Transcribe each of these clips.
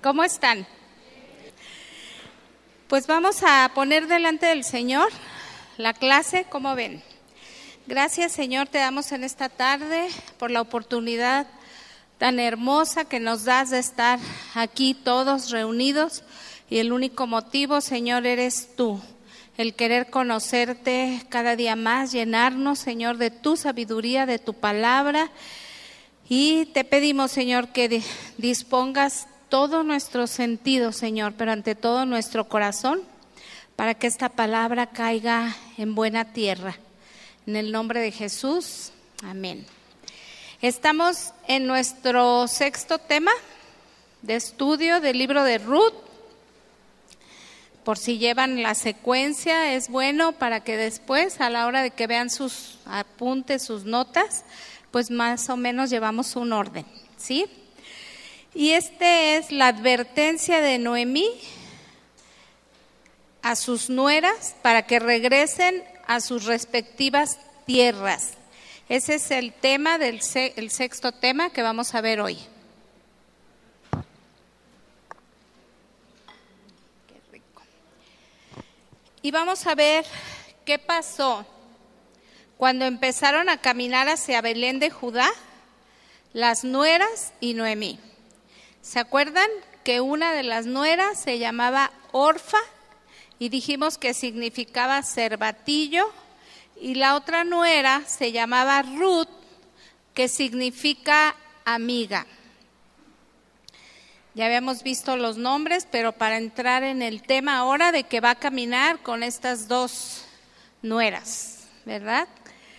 ¿Cómo están? Pues vamos a poner delante del Señor la clase, ¿cómo ven? Gracias, Señor, te damos en esta tarde por la oportunidad tan hermosa que nos das de estar aquí todos reunidos, y el único motivo, Señor, eres tú, el querer conocerte cada día más, llenarnos, Señor, de tu sabiduría, de tu palabra, y te pedimos, Señor, que dispongas todo nuestro sentido, Señor, pero ante todo nuestro corazón, para que esta palabra caiga en buena tierra. En el nombre de Jesús, amén. Estamos en nuestro sexto tema de estudio del libro de Ruth. Por si llevan la secuencia, es bueno para que después, a la hora de que vean sus apuntes, sus notas, pues más o menos llevamos un orden, ¿sí? Y es la advertencia de Noemí a sus nueras para que regresen a sus respectivas tierras. Ese es el tema el sexto tema que vamos a ver hoy. Qué rico. Y vamos a ver qué pasó cuando empezaron a caminar hacia Belén de Judá, las nueras y Noemí. ¿Se acuerdan que una de las nueras se llamaba Orfa y dijimos que significaba cervatillo? Y la otra nuera se llamaba Ruth, que significa amiga. Ya habíamos visto los nombres, pero para entrar en el tema ahora de que va a caminar con estas dos nueras, ¿verdad?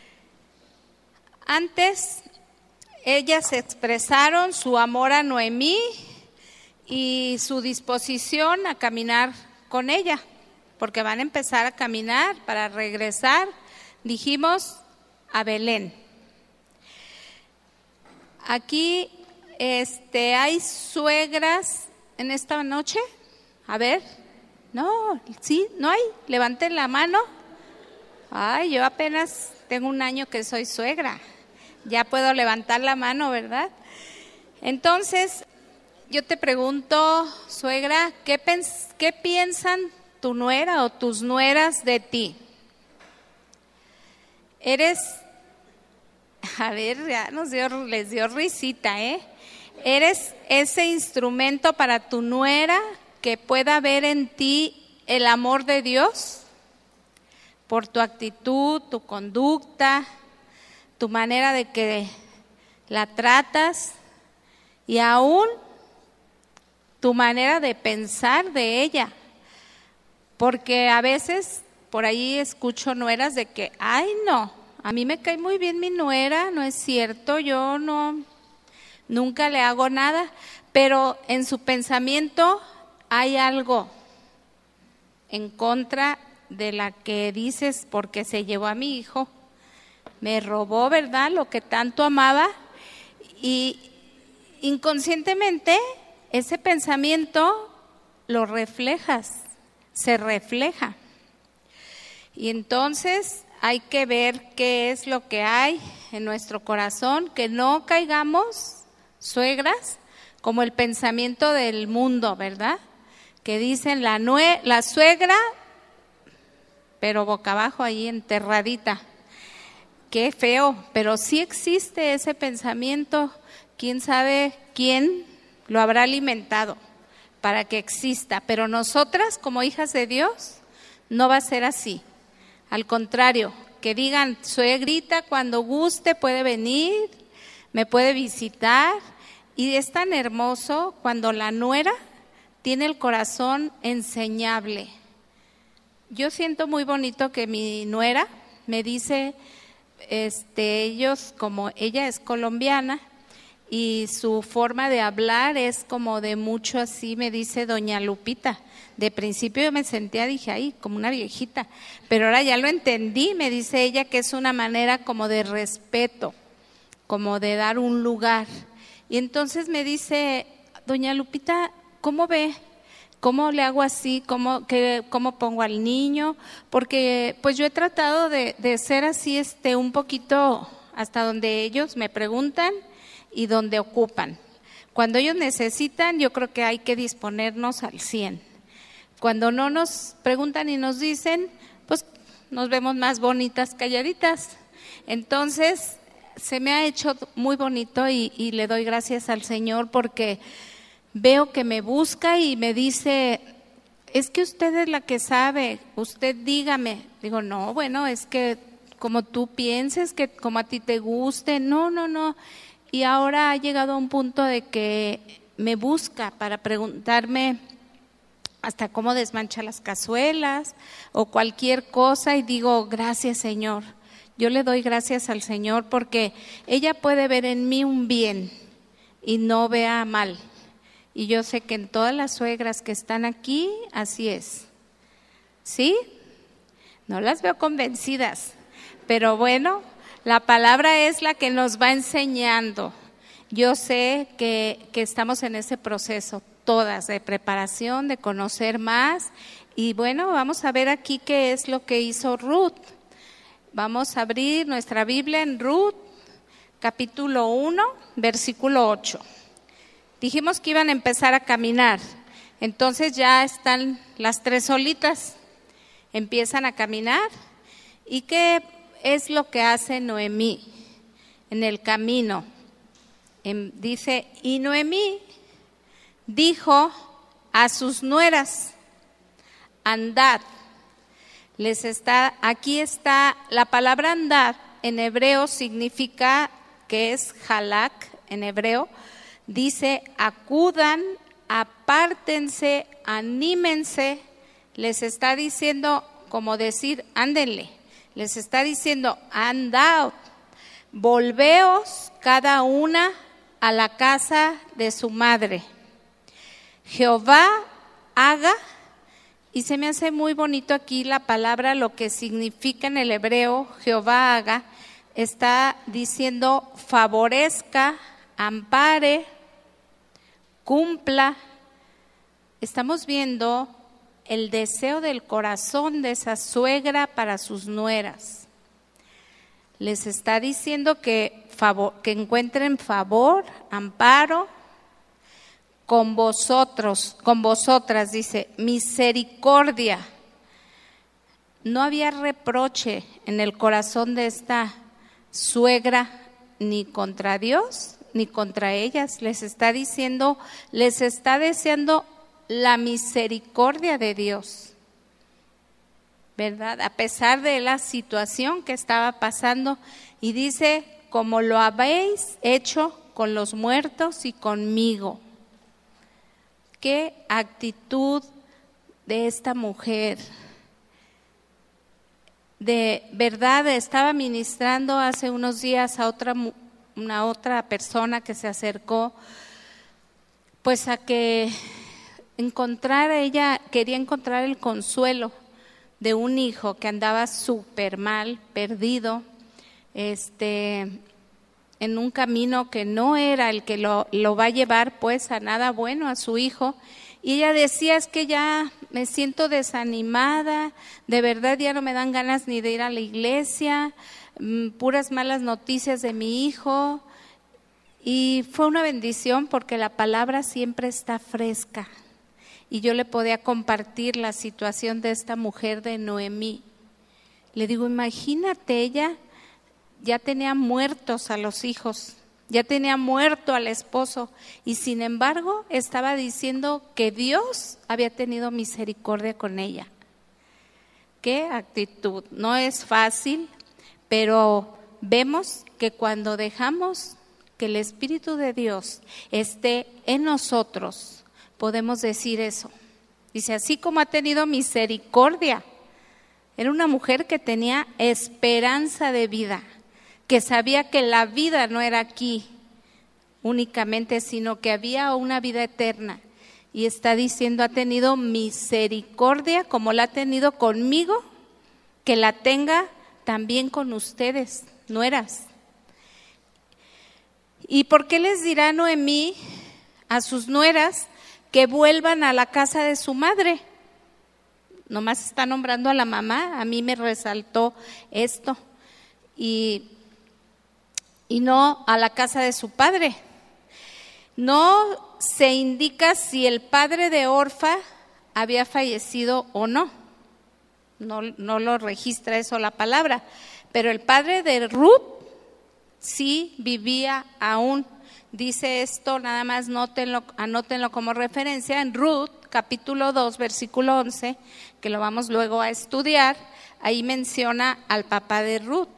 Antes, ellas expresaron su amor a Noemí y su disposición a caminar con ella, porque van a empezar a caminar para regresar, dijimos, a Belén. Aquí hay suegras en esta noche. A ver, no, sí, no hay, levanten la mano. Ay, yo apenas tengo un año que soy suegra. Ya puedo levantar la mano, ¿verdad? Entonces, yo te pregunto, suegra, ¿qué piensan tu nuera o tus nueras de ti? A ver, ya les dio risita, ¿eh? ¿Eres ese instrumento para tu nuera que pueda ver en ti el amor de Dios? Por tu actitud, tu conducta, tu manera de que la tratas y aún tu manera de pensar de ella. Porque a veces por ahí escucho nueras de que, ay no, a mí me cae muy bien mi nuera, no es cierto, yo nunca le hago nada, pero en su pensamiento hay algo en contra de la que dices, porque se llevó a mi hijo. Me robó, ¿verdad?, lo que tanto amaba, y inconscientemente ese pensamiento lo reflejas, se refleja. Y entonces hay que ver qué es lo que hay en nuestro corazón, que no caigamos, suegras, como el pensamiento del mundo, ¿verdad? Que dicen la suegra, pero boca abajo ahí enterradita. Qué feo, pero sí existe ese pensamiento. ¿Quién sabe quién lo habrá alimentado para que exista? Pero nosotras, como hijas de Dios, no va a ser así. Al contrario, que digan, suegrita, cuando guste puede venir, me puede visitar. Y es tan hermoso cuando la nuera tiene el corazón enseñable. Yo siento muy bonito que mi nuera me dice, como ella es colombiana y su forma de hablar es como de mucho así, me dice doña Lupita. De principio yo me sentía, dije, ay, como una viejita, pero ahora ya lo entendí, me dice ella que es una manera como de respeto, como de dar un lugar. Y entonces me dice, doña Lupita, ¿cómo ve? ¿Cómo le hago así? ¿Cómo pongo al niño? Porque pues yo he tratado de ser así un poquito hasta donde ellos me preguntan y donde ocupan. Cuando ellos necesitan, yo creo que hay que disponernos al 100. Cuando no nos preguntan y nos dicen, pues nos vemos más bonitas calladitas. Entonces, se me ha hecho muy bonito y le doy gracias al Señor porque veo que me busca y me dice, es que usted es la que sabe, usted dígame. Digo, no, bueno, es que como tú pienses, que como a ti te guste, no. Y ahora ha llegado a un punto de que me busca para preguntarme hasta cómo desmancha las cazuelas o cualquier cosa y digo, gracias Señor. Yo le doy gracias al Señor porque ella puede ver en mí un bien y no vea mal. Y yo sé que en todas las suegras que están aquí, así es. ¿Sí? No las veo convencidas, pero bueno, la palabra es la que nos va enseñando. Yo sé que estamos en ese proceso, todas, de preparación, de conocer más. Y bueno, vamos a ver aquí qué es lo que hizo Ruth. Vamos a abrir nuestra Biblia en Ruth, capítulo 1, versículo 8. Dijimos que iban a empezar a caminar, entonces ya están las tres solitas, empiezan a caminar. ¿Y qué es lo que hace Noemí en el camino? Dice, y Noemí dijo a sus nueras, andad. Aquí está, la palabra andad en hebreo significa, que es halak en hebreo, dice acudan, apártense, anímense, les está diciendo como decir ándenle, les está diciendo andad, volveos cada una a la casa de su madre. Jehová haga. Y se me hace muy bonito aquí la palabra, lo que significa en el hebreo, Jehová haga, está diciendo favorezca, ampare, cumpla. Estamos viendo el deseo del corazón de esa suegra para sus nueras. Les está diciendo que encuentren favor, amparo, con vosotros, con vosotras, dice, misericordia. No había reproche en el corazón de esta suegra, ni contra Dios, ni contra ellas. Les está diciendo, les está deseando la misericordia de Dios, ¿verdad? A pesar de la situación que estaba pasando. Y dice, como lo habéis hecho con los muertos y conmigo. Qué actitud de esta mujer. De verdad, estaba ministrando hace unos días a una otra persona que se acercó, pues a que ella quería encontrar el consuelo de un hijo que andaba súper mal, perdido, en un camino que no era el que lo va a llevar pues a nada bueno a su hijo. Y ella decía, es que ya me siento desanimada, de verdad ya no me dan ganas ni de ir a la iglesia, puras malas noticias de mi hijo. Y fue una bendición porque la palabra siempre está fresca. Y yo le podía compartir la situación de esta mujer de Noemí. Le digo, imagínate, ella ya tenía muertos a los hijos, ya tenía muerto al esposo y sin embargo estaba diciendo que Dios había tenido misericordia con ella. Qué actitud, no es fácil, pero vemos que cuando dejamos que el Espíritu de Dios esté en nosotros, podemos decir eso. Dice, así como ha tenido misericordia, era una mujer que tenía esperanza de vida, que sabía que la vida no era aquí únicamente, sino que había una vida eterna. Y está diciendo, ha tenido misericordia como la ha tenido conmigo, que la tenga también con ustedes, nueras. ¿Y por qué les dirá Noemí a sus nueras que vuelvan a la casa de su madre? Nomás está nombrando a la mamá, a mí me resaltó esto. Y no a la casa de su padre. no se indica si el padre de Orfa había fallecido o no. No lo registra eso la palabra. Pero el padre de Ruth sí vivía aún. Dice esto, nada más anótenlo como referencia, en Ruth, capítulo 2, versículo 11, que lo vamos luego a estudiar, ahí menciona al papá de Ruth.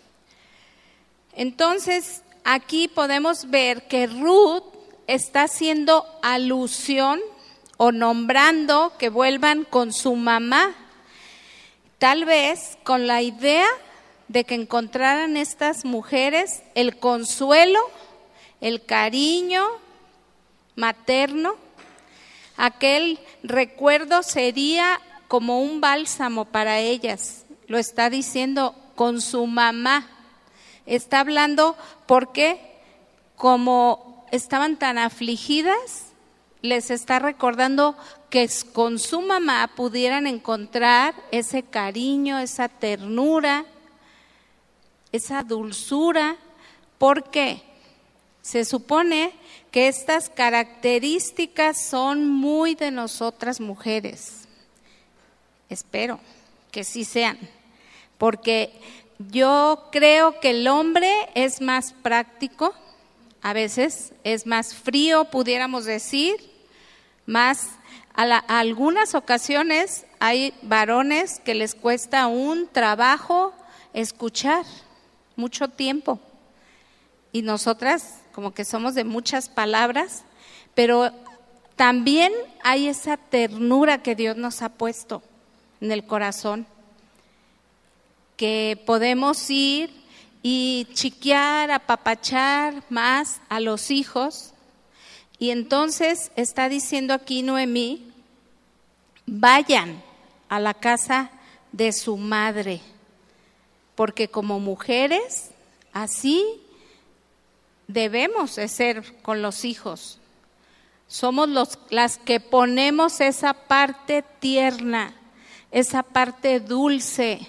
Entonces, aquí podemos ver que Ruth está haciendo alusión o nombrando que vuelvan con su mamá, tal vez con la idea de que encontraran estas mujeres el consuelo, el cariño materno. Aquel recuerdo sería como un bálsamo para ellas. Lo está diciendo con su mamá. Está hablando porque como estaban tan afligidas, les está recordando que con su mamá pudieran encontrar ese cariño, esa ternura, esa dulzura, porque se supone que estas características son muy de nosotras mujeres. Espero que sí sean, porque yo creo que el hombre es más práctico, a veces es más frío, pudiéramos decir, más a algunas ocasiones hay varones que les cuesta un trabajo escuchar, mucho tiempo, y nosotras como que somos de muchas palabras, pero también hay esa ternura que Dios nos ha puesto en el corazón, que podemos ir y chiquear, apapachar más a los hijos. Y entonces está diciendo aquí Noemí, vayan a la casa de su madre, porque como mujeres así debemos de ser con los hijos. Somos las que ponemos esa parte tierna, esa parte dulce.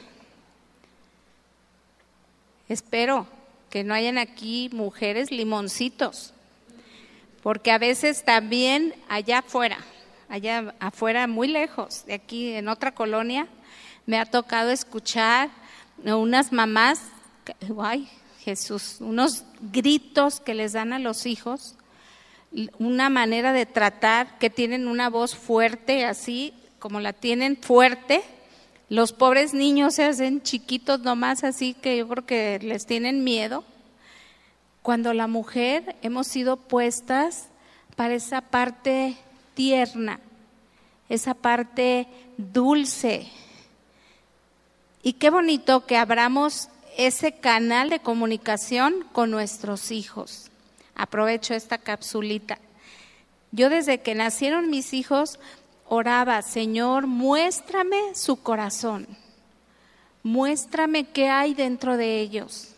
Espero que no hayan aquí mujeres limoncitos, porque a veces también allá afuera muy lejos de aquí, en otra colonia, me ha tocado escuchar a unas mamás, ay Jesús, unos gritos que les dan a los hijos, una manera de tratar, que tienen una voz fuerte, así como la tienen fuerte. Los pobres niños se hacen chiquitos nomás, así que yo creo que les tienen miedo. Cuando la mujer hemos sido puestas para esa parte tierna, esa parte dulce. Y qué bonito que abramos ese canal de comunicación con nuestros hijos. Aprovecho esta capsulita. Yo desde que nacieron mis hijos oraba, Señor, muéstrame su corazón, muéstrame qué hay dentro de ellos.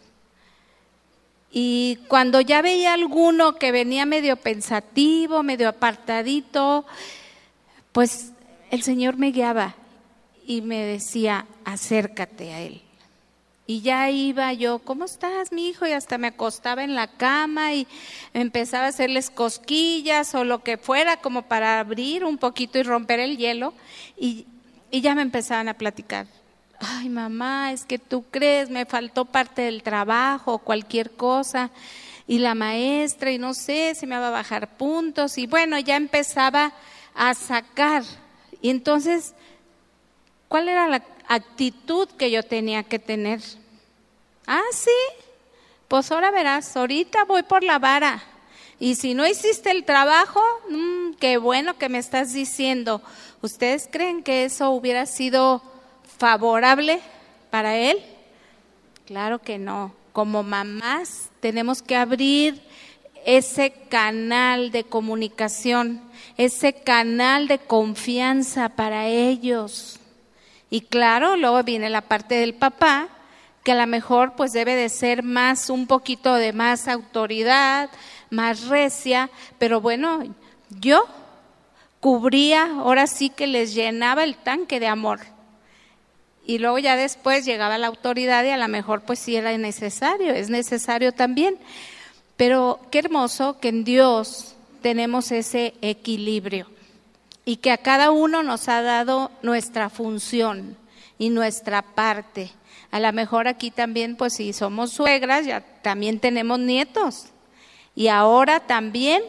Y cuando ya veía alguno que venía medio pensativo, medio apartadito, pues el Señor me guiaba y me decía, acércate a él. Y ya iba yo, ¿cómo estás, mi hijo? Y hasta me acostaba en la cama y empezaba a hacerles cosquillas o lo que fuera, como para abrir un poquito y romper el hielo. Y ya me empezaban a platicar. Ay, mamá, es que tú crees, me faltó parte del trabajo, cualquier cosa. Y la maestra, y no sé, se me va a bajar puntos. Y bueno, ya empezaba a sacar. Y entonces, ¿cuál era la actitud que yo tenía que tener? Ah, sí, pues ahora verás, ahorita voy por la vara. Y si no hiciste el trabajo, qué bueno que me estás diciendo. ¿Ustedes creen que eso hubiera sido favorable para él? Claro que no. Como mamás tenemos que abrir ese canal de comunicación, ese canal de confianza para ellos. Y claro, luego viene la parte del papá, que a lo mejor pues debe de ser más, un poquito de más autoridad, más recia, pero bueno, yo cubría, ahora sí que les llenaba el tanque de amor. Y luego ya después llegaba la autoridad y a lo mejor pues sí era necesario, es necesario también. Pero qué hermoso que en Dios tenemos ese equilibrio y que a cada uno nos ha dado nuestra función y nuestra parte. A lo mejor aquí también, pues si somos suegras, ya también tenemos nietos. Y ahora también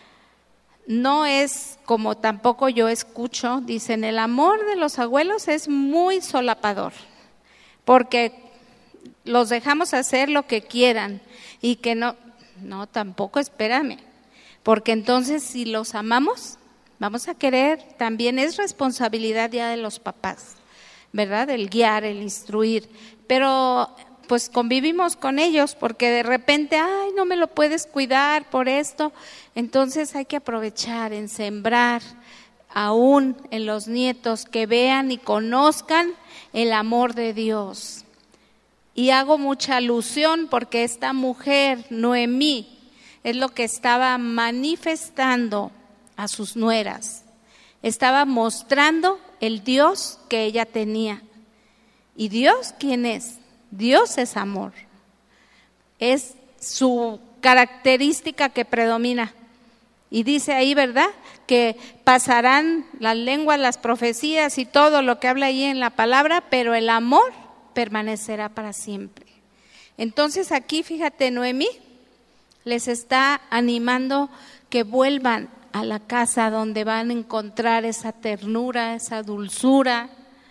no es como tampoco yo escucho, dicen, el amor de los abuelos es muy solapador, porque los dejamos hacer lo que quieran y que no, tampoco, espérame, porque entonces si los amamos, vamos a querer, también es responsabilidad ya de los papás, ¿verdad? El guiar, el instruir, pero pues convivimos con ellos porque de repente, ay, no me lo puedes cuidar por esto, entonces hay que aprovechar en sembrar aún en los nietos que vean y conozcan el amor de Dios. Y hago mucha alusión porque esta mujer, Noemí, es lo que estaba manifestando a sus nueras, estaba mostrando el Dios que ella tenía. ¿Y Dios quién es? Dios es amor, es su característica que predomina. Y dice ahí, ¿verdad?, que pasarán las lenguas, las profecías y todo lo que habla ahí en la palabra, pero el amor permanecerá para siempre. Entonces aquí, fíjate, Noemí les está animando que vuelvan a la casa donde van a encontrar esa ternura, esa dulzura.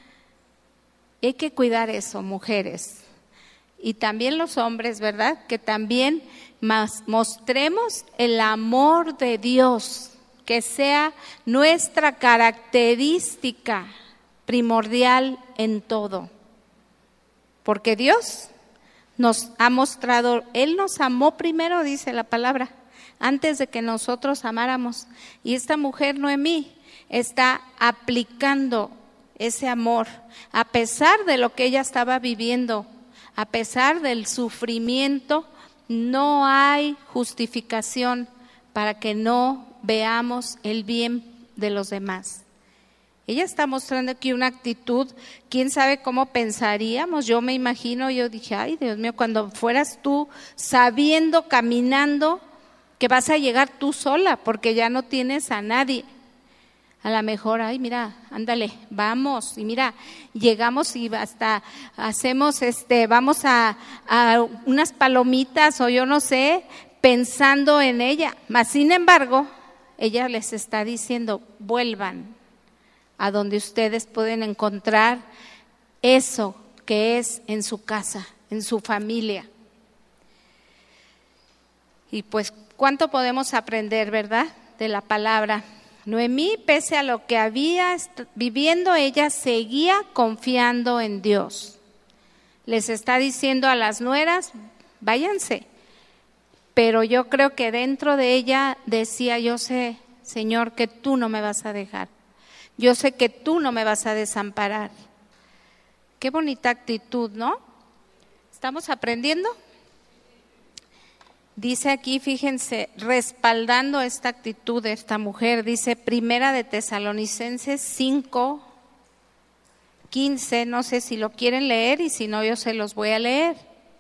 Y hay que cuidar eso, mujeres. Y también los hombres, ¿verdad? Que también mostremos el amor de Dios, que sea nuestra característica primordial en todo. Porque Dios nos ha mostrado, Él nos amó primero, dice la palabra, antes de que nosotros amáramos. Y esta mujer, Noemí, está aplicando ese amor, a pesar de lo que ella estaba viviendo. A pesar del sufrimiento, no hay justificación para que no veamos el bien de los demás. Ella está mostrando aquí una actitud, quién sabe cómo pensaríamos. Yo me imagino, yo dije, ay Dios mío, cuando fueras tú sabiendo, caminando, que vas a llegar tú sola, porque ya no tienes a nadie. A lo mejor, ay, mira, ándale, vamos, y mira, llegamos y hasta hacemos, vamos a unas palomitas o yo no sé, pensando en ella. Mas, sin embargo, ella les está diciendo, vuelvan a donde ustedes pueden encontrar eso que es en su casa, en su familia. Y pues, ¿cuánto podemos aprender, verdad, de la palabra? Noemí, pese a lo que había viviendo, ella seguía confiando en Dios. Les está diciendo a las nueras, váyanse. Pero yo creo que dentro de ella decía, yo sé, Señor, que tú no me vas a dejar. Yo sé que tú no me vas a desamparar. Qué bonita actitud, ¿no? ¿Estamos aprendiendo? Dice aquí, fíjense, respaldando esta actitud de esta mujer, dice Primera de Tesalonicenses 5:15, no sé si lo quieren leer y si no yo se los voy a leer.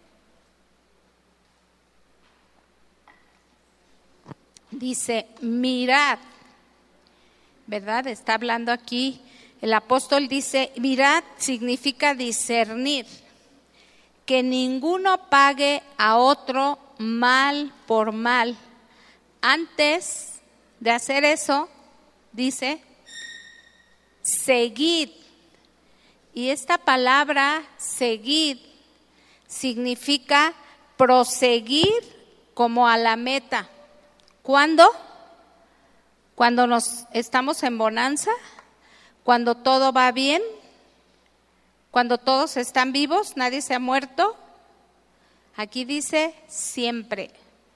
Dice, mirad, ¿verdad? Está hablando aquí, el apóstol dice, mirad significa discernir, que ninguno pague a otro mal por mal. Antes de hacer eso, dice, seguid. Y esta palabra, seguid, significa proseguir como a la meta. ¿Cuándo? Cuando nos estamos en bonanza, cuando todo va bien, cuando todos están vivos, nadie se ha muerto. Aquí dice siempre.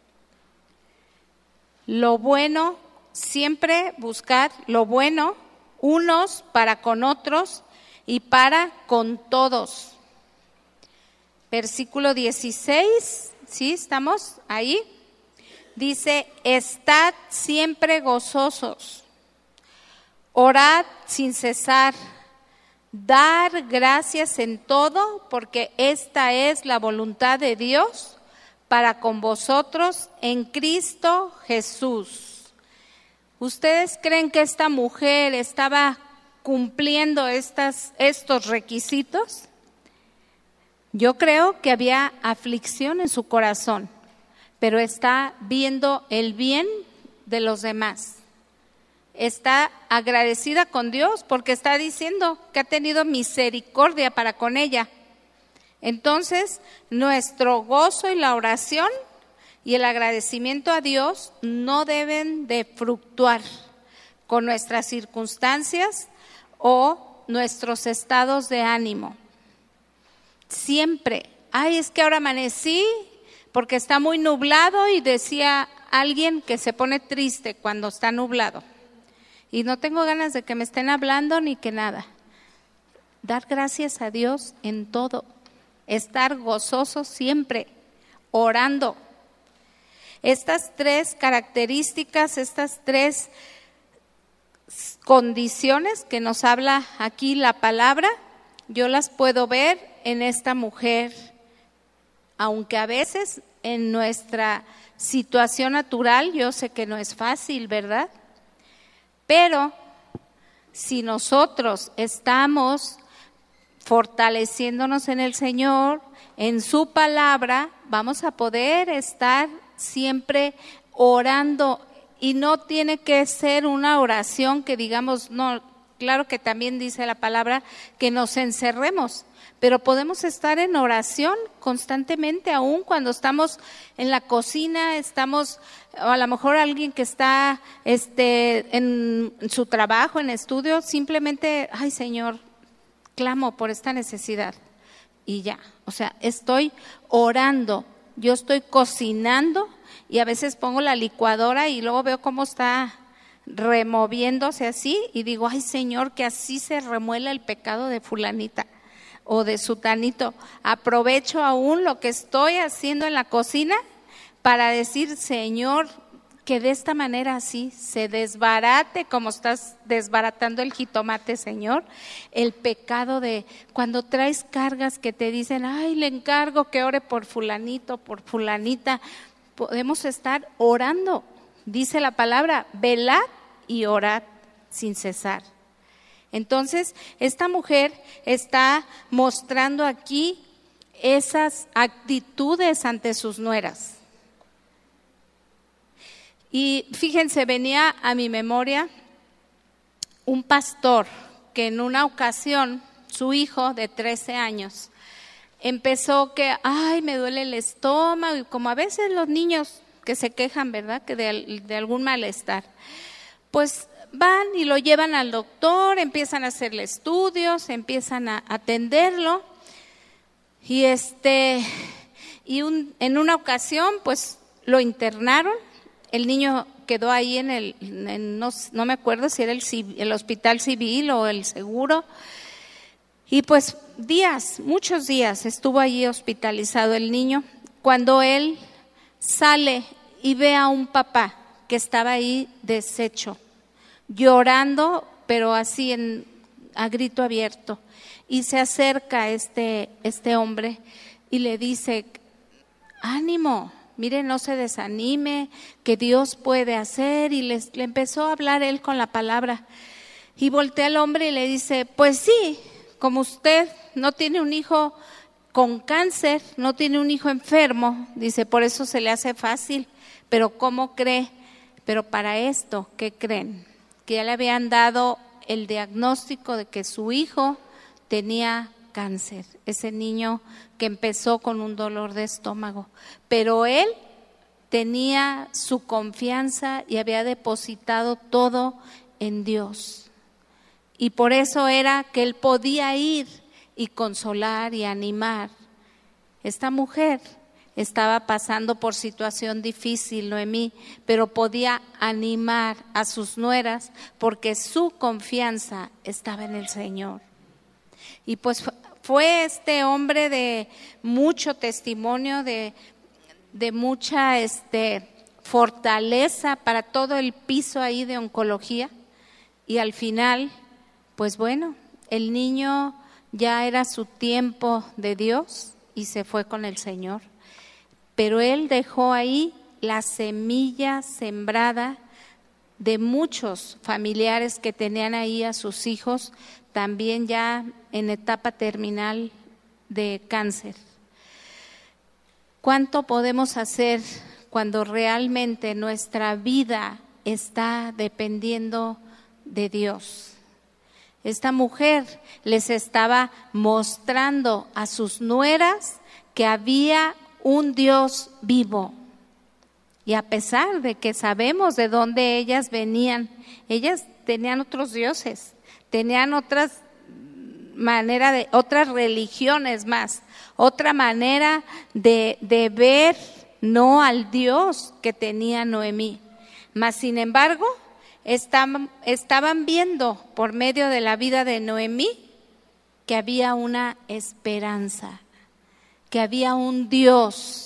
Lo bueno, siempre buscar lo bueno, unos para con otros y para con todos. Versículo 16, ¿sí? ¿Estamos ahí? Dice, estad siempre gozosos, orad sin cesar, dar gracias en todo, porque esta es la voluntad de Dios para con vosotros en Cristo Jesús. ¿Ustedes creen que esta mujer estaba cumpliendo estos requisitos? Yo creo que había aflicción en su corazón, pero está viendo el bien de los demás. Está agradecida con Dios porque está diciendo que ha tenido misericordia para con ella. Entonces, nuestro gozo y la oración y el agradecimiento a Dios no deben de fluctuar con nuestras circunstancias o nuestros estados de ánimo. Siempre, es que ahora amanecí porque está muy nublado, y decía alguien que se pone triste cuando está nublado. Y no tengo ganas de que me estén hablando ni que nada. Dar gracias a Dios en todo. Estar gozoso siempre, orando. Estas 3 características, estas 3 condiciones que nos habla aquí la palabra, yo las puedo ver en esta mujer, aunque a veces en nuestra situación natural yo sé que no es fácil, ¿verdad? Pero si nosotros estamos fortaleciéndonos en el Señor, en su palabra, vamos a poder estar siempre orando, y no tiene que ser una oración que digamos, no, claro que también dice la palabra que nos encerremos, pero podemos estar en oración constantemente, aún cuando estamos en la cocina, estamos, o a lo mejor alguien que está en su trabajo, en estudio, simplemente, ay Señor, clamo por esta necesidad, y ya, o sea, estoy orando, yo estoy cocinando, y a veces pongo la licuadora y luego veo cómo está removiéndose así, y digo, ay Señor, que así se remuela el pecado de fulanita o de sutanito. Aprovecho aún lo que estoy haciendo en la cocina para decir, Señor, que de esta manera así se desbarate, como estás desbaratando el jitomate, Señor, el pecado de cuando traes cargas que te dicen, ay, le encargo que ore por fulanito, por fulanita. Podemos estar orando, dice la palabra, velad y orad sin cesar. Entonces, esta mujer está mostrando aquí esas actitudes ante sus nueras. Y fíjense, venía a mi memoria un pastor que en una ocasión, su hijo de 13 años, empezó que, ay, me duele el estómago, y como a veces los niños que se quejan, ¿verdad?, que de algún malestar, pues van y lo llevan al doctor, empiezan a hacerle estudios, empiezan a atenderlo, y en una ocasión, pues lo internaron. El niño quedó ahí no me acuerdo si era el hospital civil o el seguro, y pues muchos días estuvo allí hospitalizado el niño, cuando él sale y ve a un papá que estaba ahí deshecho, llorando, pero así a grito abierto, y se acerca este hombre y le dice, ánimo, mire, no se desanime, que Dios puede hacer, y le empezó a hablar él con la palabra, y voltea al hombre y le dice, pues sí, como usted no tiene un hijo con cáncer, no tiene un hijo enfermo, dice, por eso se le hace fácil, pero ¿cómo cree? Pero para esto, ¿qué creen? Que ya le habían dado el diagnóstico de que su hijo tenía cáncer, ese niño que empezó con un dolor de estómago, pero él tenía su confianza y había depositado todo en Dios, y por eso era que él podía ir y consolar y animar. Esta mujer estaba pasando por situación difícil, Noemí, pero podía animar a sus nueras porque su confianza estaba en el Señor. Y pues fue este hombre de mucho testimonio, de mucha fortaleza para todo el piso ahí de oncología, y al final, pues bueno, el niño ya era su tiempo de Dios y se fue con el Señor, pero él dejó ahí la semilla sembrada de muchos familiares que tenían ahí a sus hijos también ya en etapa terminal de cáncer. ¿Cuánto podemos hacer cuando realmente nuestra vida está dependiendo de Dios? Esta mujer les estaba mostrando a sus nueras que había un Dios vivo. Y a pesar de que sabemos de dónde ellas venían, ellas tenían otros dioses, tenían otras religiones más, otra manera de ver, no al Dios que tenía Noemí. Mas sin embargo, estaban viendo por medio de la vida de Noemí que había una esperanza, que había un Dios.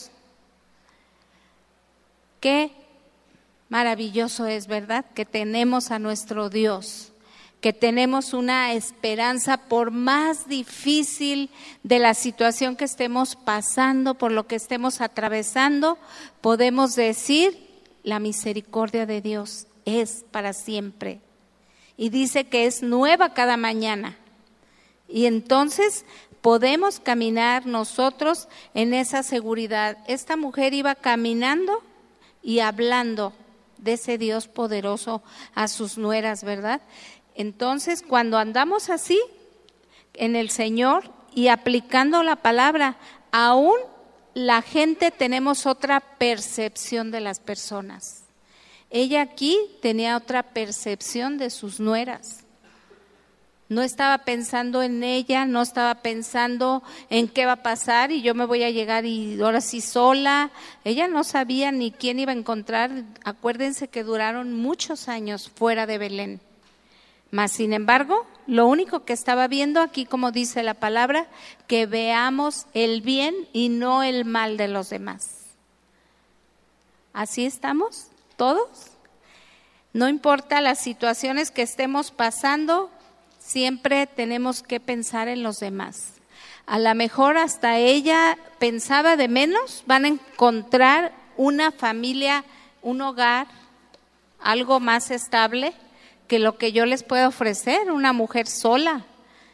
Qué maravilloso es, ¿verdad? Que tenemos a nuestro Dios, que tenemos una esperanza por más difícil de la situación que estemos pasando, por lo que estemos atravesando, podemos decir, la misericordia de Dios es para siempre. Y dice que es nueva cada mañana. Y entonces podemos caminar nosotros en esa seguridad. Esta mujer iba caminando y hablando de ese Dios poderoso a sus nueras, ¿verdad? Entonces, cuando andamos así en el Señor y aplicando la palabra, aún la gente tenemos otra percepción de las personas. Ella aquí tenía otra percepción de sus nueras. No estaba pensando en ella, no estaba pensando en qué va a pasar y yo me voy a llegar y ahora sí sola. Ella no sabía ni quién iba a encontrar. Acuérdense que duraron muchos años fuera de Belén. Mas, sin embargo, lo único que estaba viendo aquí, como dice la palabra, que veamos el bien y no el mal de los demás. ¿Así estamos todos? No importa las situaciones que estemos pasando, siempre tenemos que pensar en los demás. A lo mejor hasta ella pensaba de menos, van a encontrar una familia, un hogar, algo más estable que lo que yo les puedo ofrecer, una mujer sola.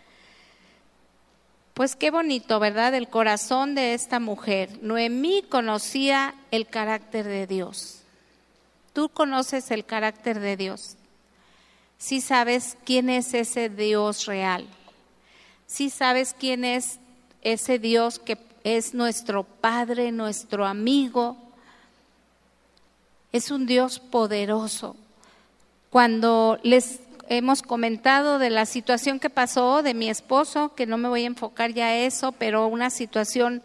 Pues qué bonito, ¿verdad? El corazón de esta mujer. Noemí conocía el carácter de Dios. Tú conoces el carácter de Dios. Sí sabes quién es ese Dios real. Sí sabes quién es ese Dios que es nuestro Padre, nuestro amigo. Es un Dios poderoso. Cuando les hemos comentado de la situación que pasó de mi esposo, que no me voy a enfocar ya a eso, pero una situación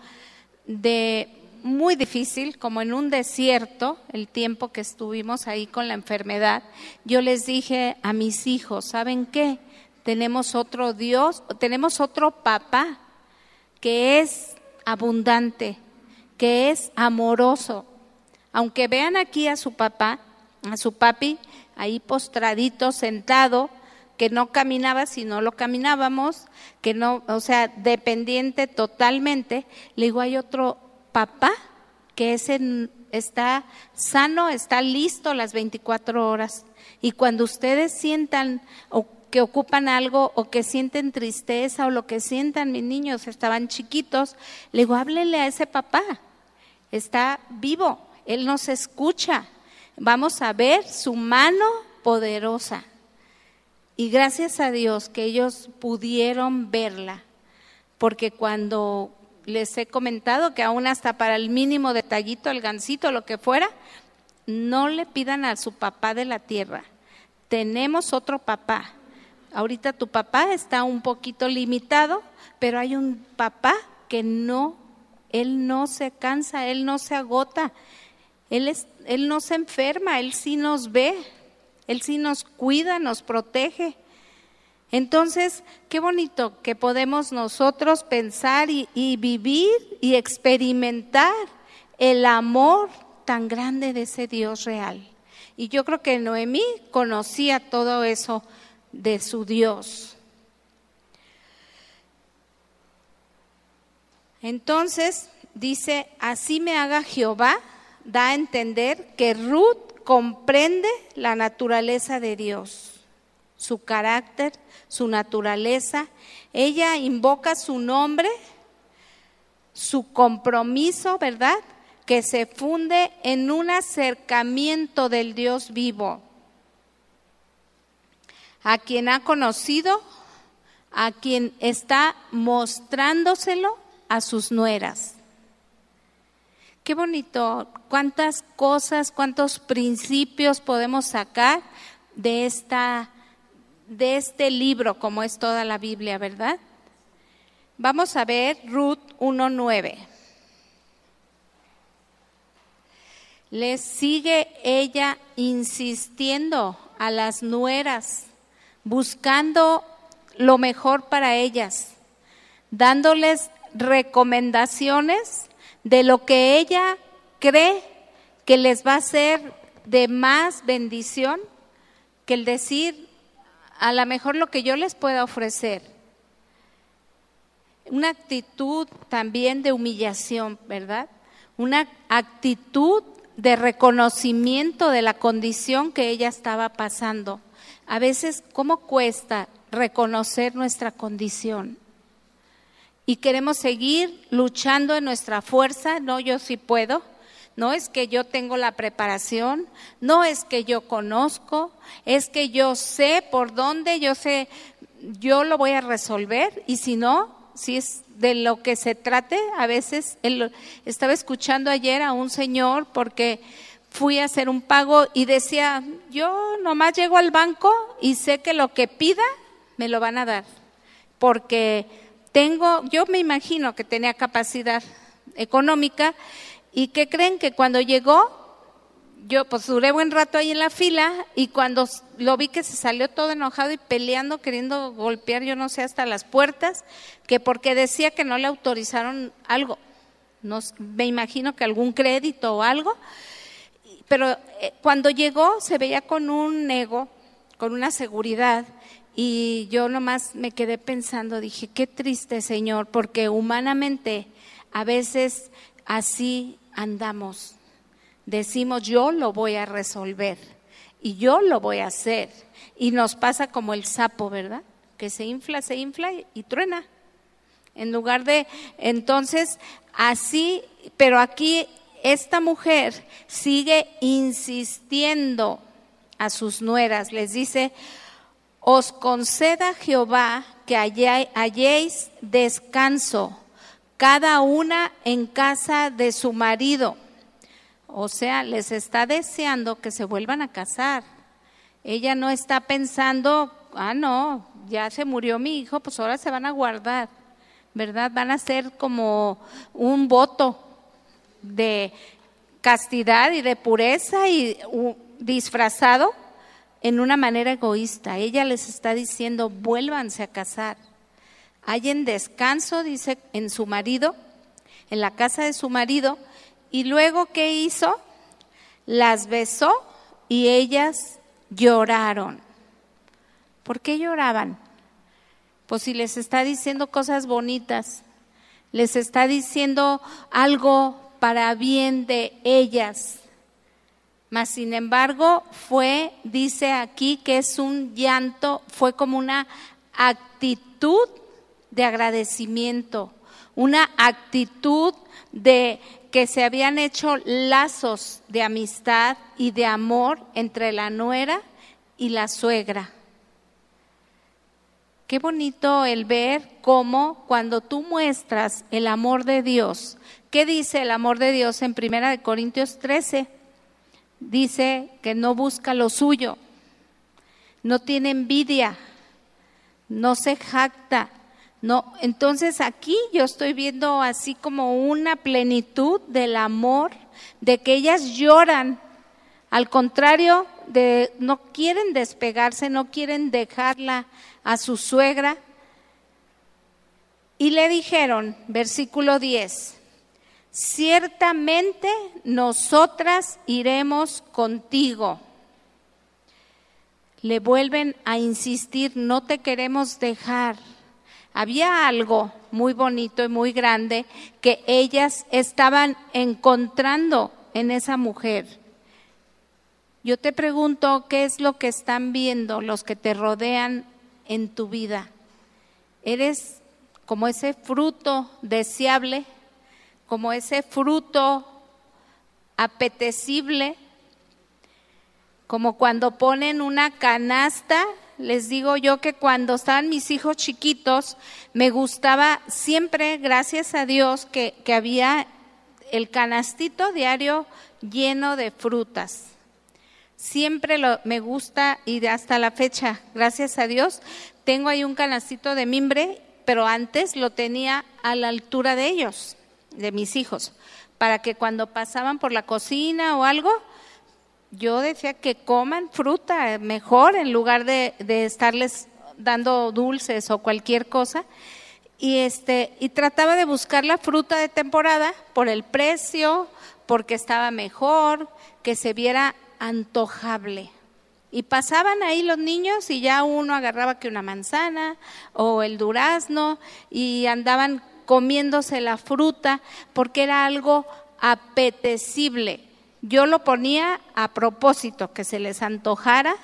muy difícil, como en un desierto, el tiempo que estuvimos ahí con la enfermedad, yo les dije a mis hijos, ¿saben qué? Tenemos otro Dios, tenemos otro papá que es abundante, que es amoroso. Aunque vean aquí a su papá, a su papi, ahí postradito, sentado, que no caminaba si no lo caminábamos, que no, o sea, dependiente totalmente, le digo, hay otro papá que está sano, está listo las 24 horas. Y cuando ustedes sientan o que ocupan algo o que sienten tristeza o lo que sientan, mis niños estaban chiquitos, le digo, háblenle a ese papá, está vivo, él nos escucha. Vamos a ver su mano poderosa. Y gracias a Dios que ellos pudieron verla, porque cuando les he comentado que aún hasta para el mínimo detallito, el gansito, lo que fuera, no le pidan a su papá de la tierra. Tenemos otro papá. Ahorita tu papá está un poquito limitado, pero hay un papá que él no se cansa, él no se agota. Él no se enferma, Él sí nos ve, Él sí nos cuida, nos protege. Entonces, qué bonito que podemos nosotros pensar y vivir y experimentar el amor tan grande de ese Dios real. Y yo creo que Noemí conocía todo eso de su Dios. Entonces, dice, así me haga Jehová, da a entender que Ruth comprende la naturaleza de Dios, su carácter, su naturaleza. Ella invoca su nombre, su compromiso, ¿verdad?, que se funde en un acercamiento del Dios vivo, a quien ha conocido, a quien está mostrándoselo a sus nueras. Qué bonito, cuántas cosas, cuántos principios podemos sacar de este libro, como es toda la Biblia, ¿verdad? Vamos a ver Ruth 1:9. Le sigue ella insistiendo a las nueras, buscando lo mejor para ellas, dándoles recomendaciones de lo que ella cree que les va a ser de más bendición que el decir a lo mejor lo que yo les pueda ofrecer. Una actitud también de humillación, ¿verdad? Una actitud de reconocimiento de la condición que ella estaba pasando. A veces, ¿cómo cuesta reconocer nuestra condición? Y queremos seguir luchando en nuestra fuerza. No, yo sí puedo. No es que yo tengo la preparación, no es que yo conozco, es que yo sé por dónde, yo lo voy a resolver. Y si no, si es de lo que se trate, a veces estaba escuchando ayer a un señor porque fui a hacer un pago y decía, yo nomás llego al banco y sé que lo que pida me lo van a dar, porque yo me imagino que tenía capacidad económica. ¿Y qué creen? Que cuando llegó, yo pues duré buen rato ahí en la fila, y cuando lo vi que se salió todo enojado y peleando, queriendo golpear, yo no sé, hasta las puertas, que porque decía que no le autorizaron algo, no, me imagino que algún crédito o algo, pero cuando llegó se veía con un ego, con una seguridad, y yo nomás me quedé pensando, dije, qué triste, Señor, porque humanamente a veces así andamos. Decimos, yo lo voy a resolver y yo lo voy a hacer. Y nos pasa como el sapo, ¿verdad? Que se infla y truena. En lugar de, entonces, así, pero aquí esta mujer sigue insistiendo a sus nueras. Les dice, os conceda Jehová que halléis descanso, cada una en casa de su marido. O sea, les está deseando que se vuelvan a casar. Ella no está pensando, no, ya se murió mi hijo, pues ahora se van a guardar, ¿verdad? Van a ser como un voto de castidad y de pureza y disfrazado en una manera egoísta. Ella les está diciendo, vuélvanse a casar. Hallen descanso, dice, en su marido, en la casa de su marido. Y luego, ¿qué hizo? Las besó y ellas lloraron. ¿Por qué lloraban? Pues si les está diciendo cosas bonitas, les está diciendo algo para bien de ellas. Mas sin embargo dice aquí que es un llanto, fue como una actitud de agradecimiento, una actitud de que se habían hecho lazos de amistad y de amor entre la nuera y la suegra. Qué bonito el ver cómo cuando tú muestras el amor de Dios. ¿Qué dice el amor de Dios en 1 Corintios 13? Dice que no busca lo suyo, no tiene envidia, no se jacta. No, entonces aquí yo estoy viendo así como una plenitud del amor, de que ellas lloran, al contrario, no quieren despegarse, no quieren dejarla a su suegra. Y le dijeron, versículo 10, ciertamente nosotras iremos contigo. Le vuelven a insistir, no te queremos dejar. Había algo muy bonito y muy grande que ellas estaban encontrando en esa mujer. Yo te pregunto, ¿qué es lo que están viendo los que te rodean en tu vida? ¿Eres como ese fruto deseable, como ese fruto apetecible, como cuando ponen una canasta? Les digo yo que cuando estaban mis hijos chiquitos, me gustaba siempre, gracias a Dios, que había el canastito diario lleno de frutas. Siempre me gusta, y hasta la fecha, gracias a Dios, tengo ahí un canastito de mimbre, pero antes lo tenía a la altura de ellos, de mis hijos, para que cuando pasaban por la cocina o algo, yo decía que coman fruta mejor en lugar de estarles dando dulces o cualquier cosa. Y trataba de buscar la fruta de temporada por el precio, porque estaba mejor, que se viera antojable. Y pasaban ahí los niños y ya uno agarraba que una manzana o el durazno y andaban comiéndose la fruta porque era algo apetecible. Yo lo ponía a propósito, que se les antojara.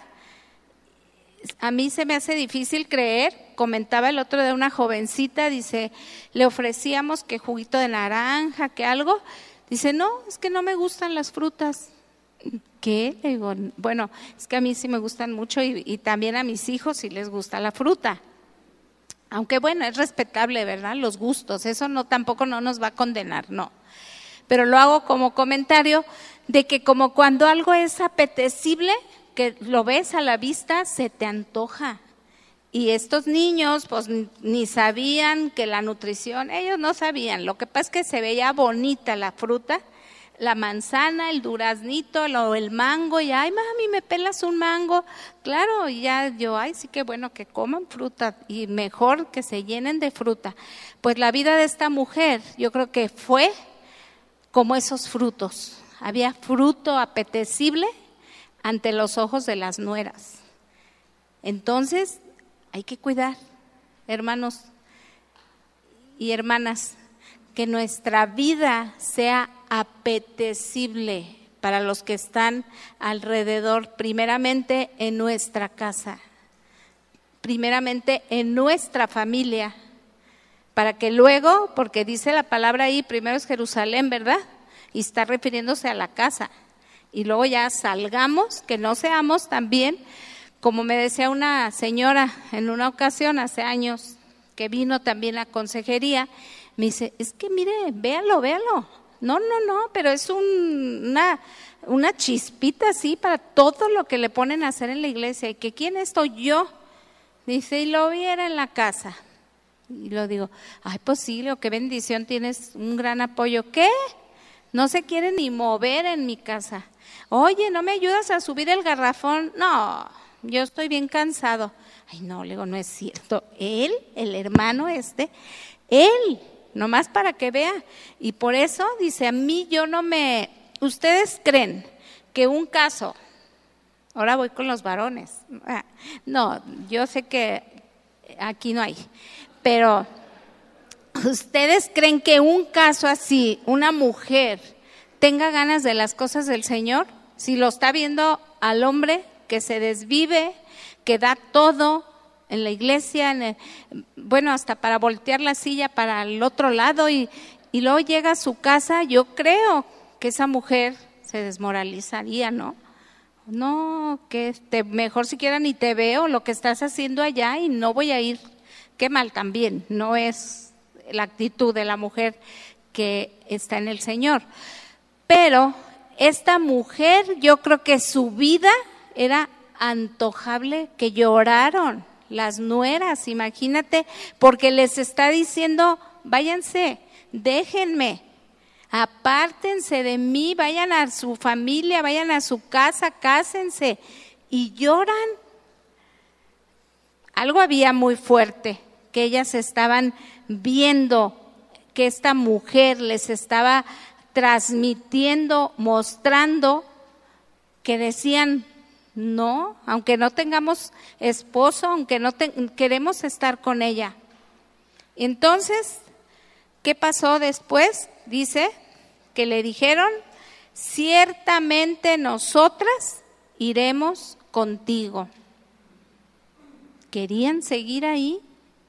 A mí se me hace difícil creer, comentaba el otro de una jovencita, dice, le ofrecíamos que juguito de naranja, que algo, dice, no, es que no me gustan las frutas. ¿Qué? Le digo, bueno, es que a mí sí me gustan mucho y también a mis hijos sí les gusta la fruta. Aunque bueno, es respetable, ¿verdad? Los gustos, eso no tampoco no nos va a condenar, no. Pero lo hago como comentario de que como cuando algo es apetecible, que lo ves a la vista, se te antoja. Y estos niños pues ni sabían que la nutrición, ellos no sabían, lo que pasa es que se veía bonita la fruta, la manzana, el duraznito, el mango, y ay mami, ¿me pelas un mango? Claro, y ya yo, ay sí que bueno que coman fruta y mejor que se llenen de fruta. Pues la vida de esta mujer yo creo que fue como esos frutos, había fruto apetecible ante los ojos de las nueras. Entonces hay que cuidar, hermanos y hermanas, que nuestra vida sea apetecible para los que están alrededor, primeramente en nuestra casa, primeramente en nuestra familia, para que luego, porque dice la palabra ahí, primero es Jerusalén, ¿verdad? Y está refiriéndose a la casa, y luego ya salgamos, que no seamos también, como me decía una señora en una ocasión hace años, que vino también a consejería, me dice, es que mire, véalo. No, pero es una chispita así para todo lo que le ponen a hacer en la iglesia. ¿Y que quién estoy yo? Dice, y lo viera en la casa. Y lo digo, ay, pues sí, qué bendición, tienes un gran apoyo. ¿Qué? No se quiere ni mover en mi casa. Oye, ¿no me ayudas a subir el garrafón? No, yo estoy bien cansado. Ay, no, le digo, no es cierto. Él, el hermano él, nomás para que vea. Y por eso, dice, a mí ustedes creen que un caso, ahora voy con los varones, no, yo sé que aquí no hay, pero ustedes creen que un caso así, una mujer tenga ganas de las cosas del Señor, si lo está viendo al hombre que se desvive, que da todo en la iglesia, bueno, hasta para voltear la silla para el otro lado y luego llega a su casa, yo creo que esa mujer se desmoralizaría, ¿no? No, que mejor siquiera ni te veo lo que estás haciendo allá y no voy a ir. Qué mal también, no es la actitud de la mujer que está en el Señor. Pero esta mujer, yo creo que su vida era antojable, que lloraron las nueras, imagínate, porque les está diciendo, váyanse, déjenme, apártense de mí, vayan a su familia, vayan a su casa, cásense, y lloran. Algo había muy fuerte, que ellas estaban viendo, que esta mujer les estaba transmitiendo, mostrando, que decían, no, aunque no tengamos esposo, aunque no queremos estar con ella. Entonces, ¿qué pasó después? Dice que le dijeron, ciertamente nosotras iremos contigo. ¿Querían seguir ahí?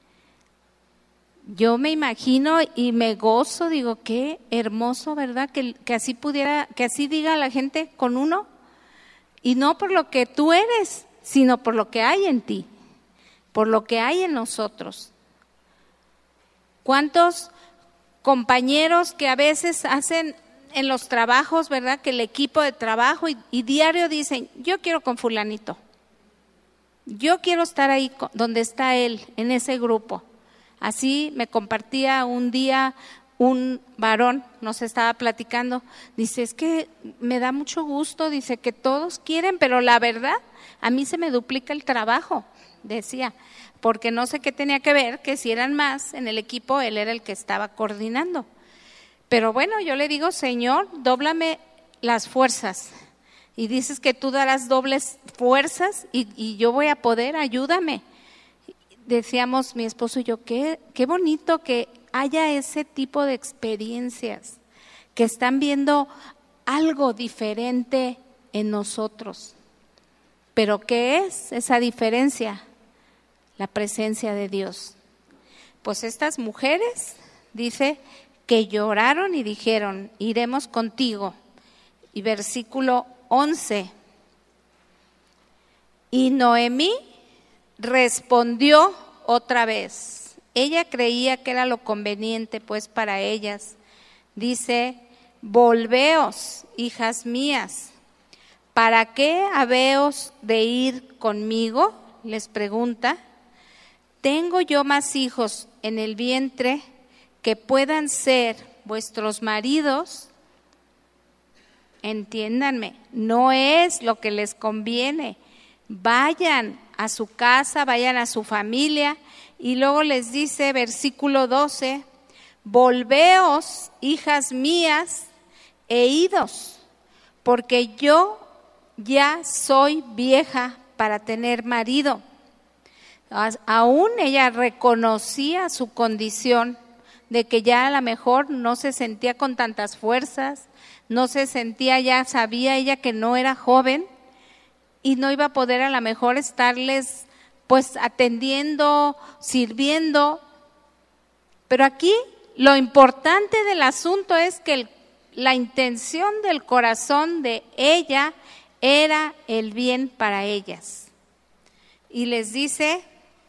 Yo me imagino y me gozo, digo, qué hermoso, ¿verdad? Que así pudiera, que así diga la gente con uno, y no por lo que tú eres, sino por lo que hay en ti, por lo que hay en nosotros. ¿Cuántos compañeros que a veces hacen en los trabajos, ¿verdad? Que el equipo de trabajo y diario dicen, yo quiero con fulanito, yo quiero estar ahí donde está él, en ese grupo. Así me compartía un día un varón, nos estaba platicando, dice, es que me da mucho gusto, dice que todos quieren, pero la verdad, a mí se me duplica el trabajo, decía, porque no sé qué tenía que ver, que si eran más en el equipo, él era el que estaba coordinando. Pero bueno, yo le digo, Señor, dóblame las fuerzas. Y dices que tú darás dobles fuerzas y yo voy a poder, ayúdame. Decíamos mi esposo y yo, qué bonito que haya ese tipo de experiencias, que están viendo algo diferente en nosotros. ¿Pero qué es esa diferencia? La presencia de Dios. Pues estas mujeres, dice, que lloraron y dijeron, iremos contigo. Y versículo 11. Y Noemí respondió otra vez. Ella creía que era lo conveniente pues para ellas. Dice, volveos, hijas mías, ¿para qué habéos de ir conmigo? Les pregunta. ¿Tengo yo más hijos en el vientre que puedan ser vuestros maridos? Entiéndanme, no es lo que les conviene. Vayan a su casa, vayan a su familia. Y luego les dice, versículo 12, volveos, hijas mías, e idos, porque yo ya soy vieja para tener marido. Aún ella reconocía su condición de que ya a lo mejor no se sentía con tantas fuerzas, no se sentía, ya sabía ella que no era joven y no iba a poder a lo mejor estarles pues atendiendo, sirviendo. Pero aquí lo importante del asunto es que la intención del corazón de ella era el bien para ellas. Y les dice,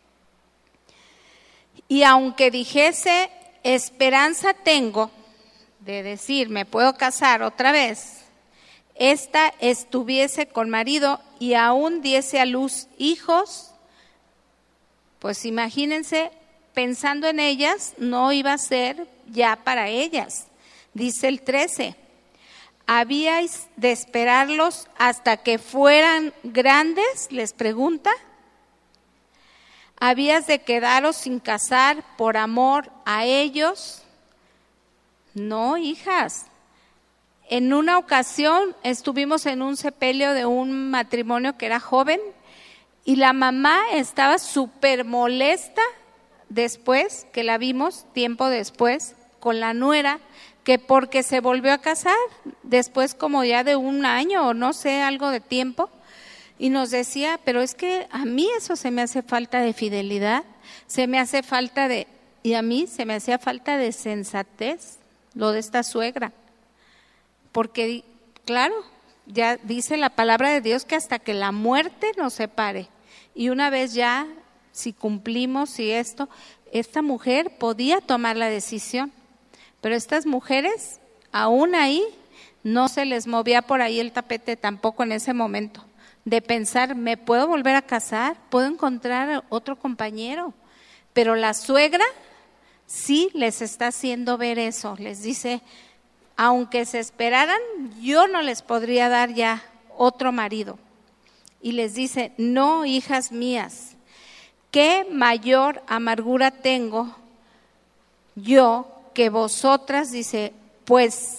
y aunque dijese, esperanza tengo de decir, me puedo casar otra vez, esta estuviese con marido y aún diese a luz hijos, pues imagínense, pensando en ellas, no iba a ser ya para ellas. Dice el 13, ¿habíais de esperarlos hasta que fueran grandes? Les pregunta. ¿Habías de quedaros sin casar por amor a ellos? No, hijas. En una ocasión estuvimos en un sepelio de un matrimonio que era joven y la mamá estaba súper molesta después, que la vimos tiempo después, con la nuera, que porque se volvió a casar, después como ya de un año o no sé, algo de tiempo. Y nos decía, pero es que a mí eso se me hace falta de fidelidad, se me hace falta de, y a mí se me hacía falta de sensatez, lo de esta suegra. Porque, claro, ya dice la palabra de Dios que hasta que la muerte nos separe. Y una vez ya, si cumplimos y esto, esta mujer podía tomar la decisión. Pero estas mujeres, aún ahí, no se les movía por ahí el tapete tampoco en ese momento. De pensar, ¿me puedo volver a casar? ¿Puedo encontrar otro compañero? Pero la suegra sí les está haciendo ver eso. Les dice, aunque se esperaran, yo no les podría dar ya otro marido. Y les dice, no, hijas mías, ¿qué mayor amargura tengo yo que vosotras? Dice, pues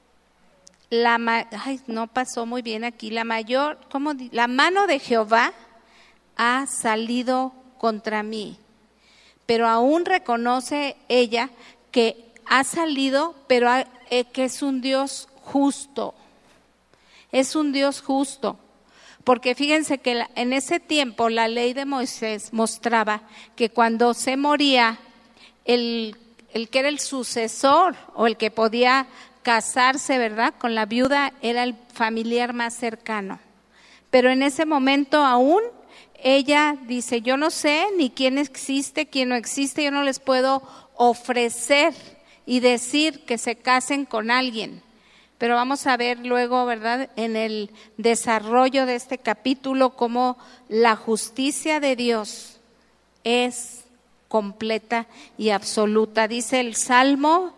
no pasó muy bien aquí, la mano de Jehová ha salido contra mí, pero aún reconoce ella que ha salido, pero que es un Dios justo, es un Dios justo, Porque fíjense que en ese tiempo la ley de Moisés mostraba que cuando se moría el que era el sucesor o el que podía casarse, ¿verdad?, con la viuda era el familiar más cercano. Pero en ese momento aún ella dice, yo no sé ni quién existe, quién no existe, yo no les puedo ofrecer y decir que se casen con alguien. Pero vamos a ver luego, ¿verdad?, en el desarrollo de este capítulo, cómo la justicia de Dios es completa y absoluta. Dice el Salmo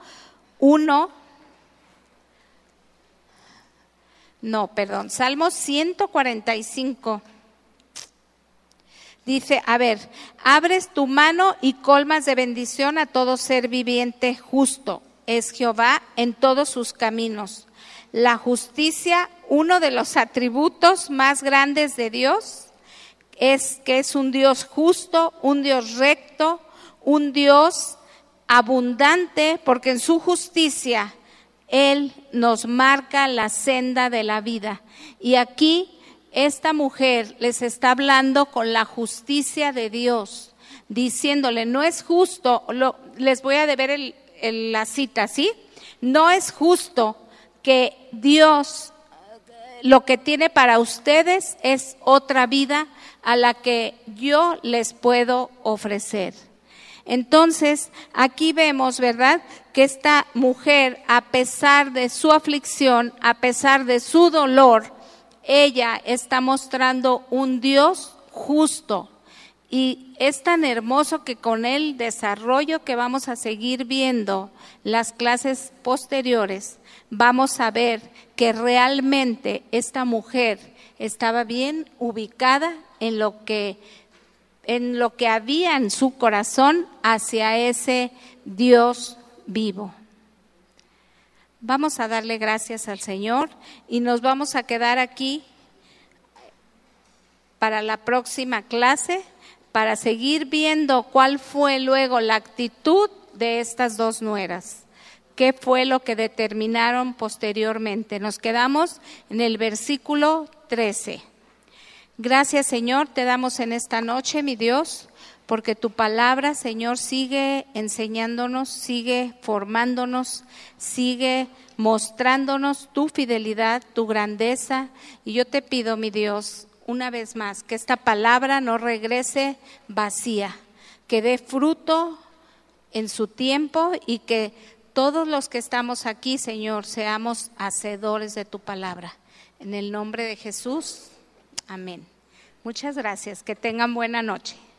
145. Dice, abres tu mano y colmas de bendición a todo ser viviente justo. Es Jehová en todos sus caminos. La justicia, uno de los atributos más grandes de Dios, es que es un Dios justo, un Dios recto, un Dios abundante, porque en su justicia Él nos marca la senda de la vida. Y aquí esta mujer les está hablando con la justicia de Dios, diciéndole, no es justo, les voy a deber la cita, ¿sí? No es justo que Dios lo que tiene para ustedes es otra vida a la que yo les puedo ofrecer. Entonces, aquí vemos, ¿verdad?, que esta mujer, a pesar de su aflicción, a pesar de su dolor, ella está mostrando un Dios justo. Y es tan hermoso que con el desarrollo que vamos a seguir viendo las clases posteriores, vamos a ver que realmente esta mujer estaba bien ubicada en lo que había en su corazón hacia ese Dios vivo. Vamos a darle gracias al Señor y nos vamos a quedar aquí para la próxima clase, para seguir viendo cuál fue luego la actitud de estas dos nueras, qué fue lo que determinaron posteriormente. Nos quedamos en el versículo 13. Gracias, Señor, te damos en esta noche, mi Dios, porque tu palabra, Señor, sigue enseñándonos, sigue formándonos, sigue mostrándonos tu fidelidad, tu grandeza. Y yo te pido, mi Dios, una vez más, que esta palabra no regrese vacía, que dé fruto en su tiempo y que todos los que estamos aquí, Señor, seamos hacedores de tu palabra. En el nombre de Jesús, amén. Muchas gracias, que tengan buena noche.